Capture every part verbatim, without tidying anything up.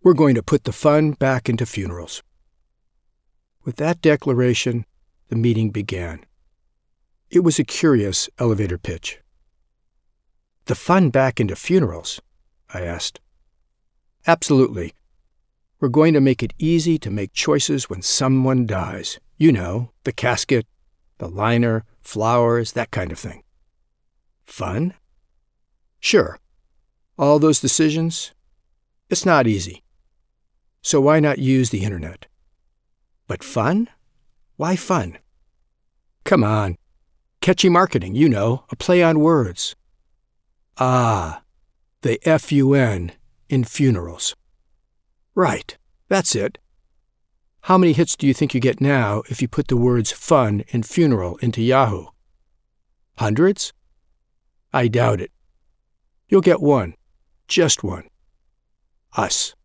We're going to put the fun back into funerals." With that declaration, the meeting began. It was a curious elevator pitch. "The fun back into funerals?" I asked. "Absolutely. We're going to make it easy to make choices when someone dies. You know, the casket, the liner, flowers, that kind of thing." "Fun?" "Sure. All those decisions? It's not easy. So why not use the internet?" "But fun? Why fun?" "Come on. Catchy marketing, you know, a play on words." "Ah, the F U N in funerals." "Right, that's it. How many hits do you think you get now if you put the words fun and funeral into Yahoo? Hundreds? I doubt it. You'll get one, just one. Us."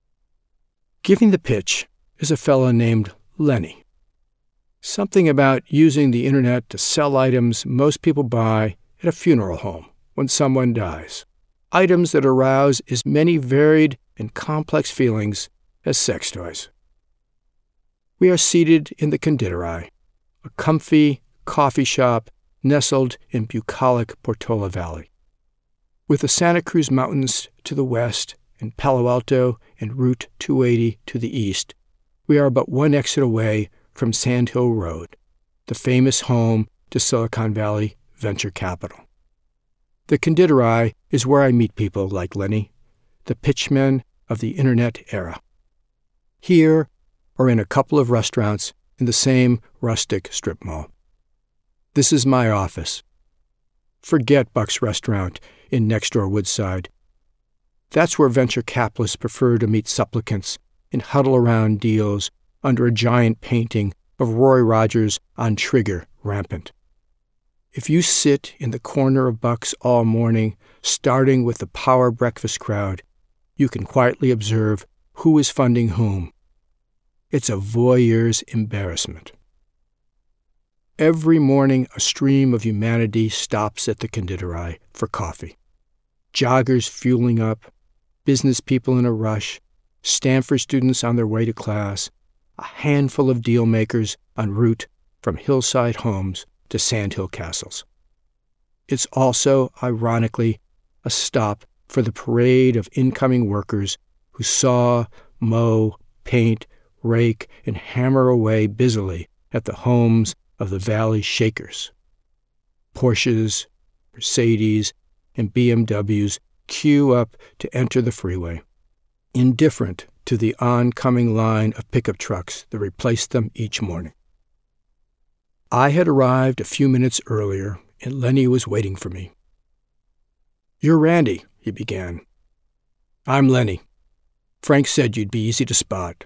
Giving the pitch is a fellow named Lenny. Something about using the internet to sell items most people buy at a funeral home when someone dies. Items that arouse as many varied and complex feelings as sex toys. We are seated in the Konditorei, a comfy coffee shop nestled in bucolic Portola Valley. With the Santa Cruz Mountains to the west and Palo Alto and Route two eighty to the east, we are but one exit away from Sand Hill Road, the famous home to Silicon Valley venture capital. The Konditorei is where I meet people like Lenny, the pitchmen of the internet era. Here, or in a couple of restaurants in the same rustic strip mall. This is my office. Forget Buck's Restaurant in next-door Woodside. That's where venture capitalists prefer to meet supplicants and huddle around deals under a giant painting of Roy Rogers on Trigger rampant. If you sit in the corner of Buck's all morning, starting with the power breakfast crowd, you can quietly observe who is funding whom. It's a voyeur's embarrassment. Every morning, a stream of humanity stops at the Konditorei for coffee. Joggers fueling up, business people in a rush, Stanford students on their way to class, a handful of deal makers en route from hillside homes to sandhill castles. It's also, ironically, a stop for the parade of incoming workers who saw, mow, paint, rake, and hammer away busily at the homes of the Valley Shakers. Porsches, Mercedes, and B M Ws queue up to enter the freeway, indifferent to the oncoming line of pickup trucks that replaced them each morning. I had arrived a few minutes earlier, and Lenny was waiting for me. "You're Randy," he began. "I'm Lenny. Frank said you'd be easy to spot."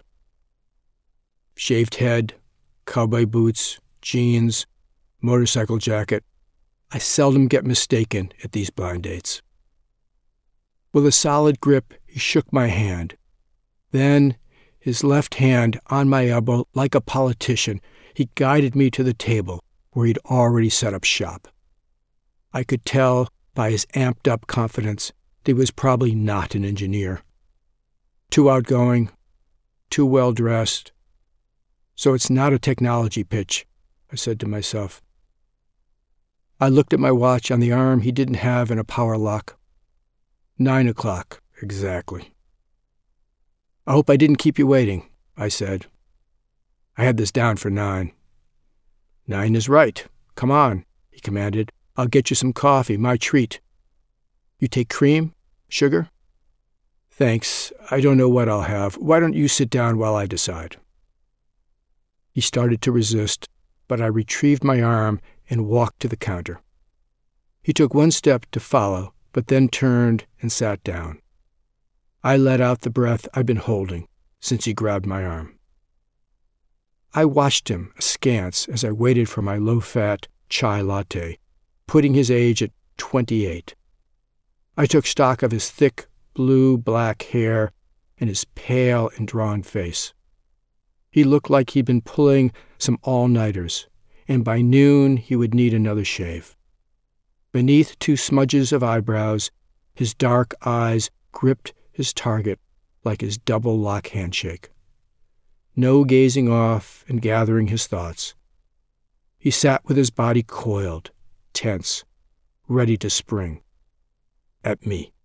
Shaved head, cowboy boots, jeans, motorcycle jacket. I seldom get mistaken at these blind dates. With a solid grip, he shook my hand. Then, his left hand on my elbow like a politician, he guided me to the table where he'd already set up shop. I could tell by his amped-up confidence that he was probably not an engineer. Too outgoing, too well-dressed. So it's not a technology pitch, I said to myself. I looked at my watch on the arm he didn't have in a power lock. Nine o'clock, exactly. "I hope I didn't keep you waiting," I said. I had this down for nine. "Nine is right. Come on," he commanded. "I'll get you some coffee, my treat. You take cream? Sugar?" "Thanks. I don't know what I'll have. Why don't you sit down while I decide?" He started to resist, but I retrieved my arm and walked to the counter. He took one step to follow, but then turned and sat down. I let out the breath I'd been holding since he grabbed my arm. I watched him askance as I waited for my low-fat chai latte, putting his age at twenty-eight. I took stock of his thick, blue-black hair and his pale and drawn face. He looked like he'd been pulling some all-nighters, and by noon he would need another shave. Beneath two smudges of eyebrows, his dark eyes gripped his target like his double lock handshake. No gazing off and gathering his thoughts. He sat with his body coiled, tense, ready to spring. At me.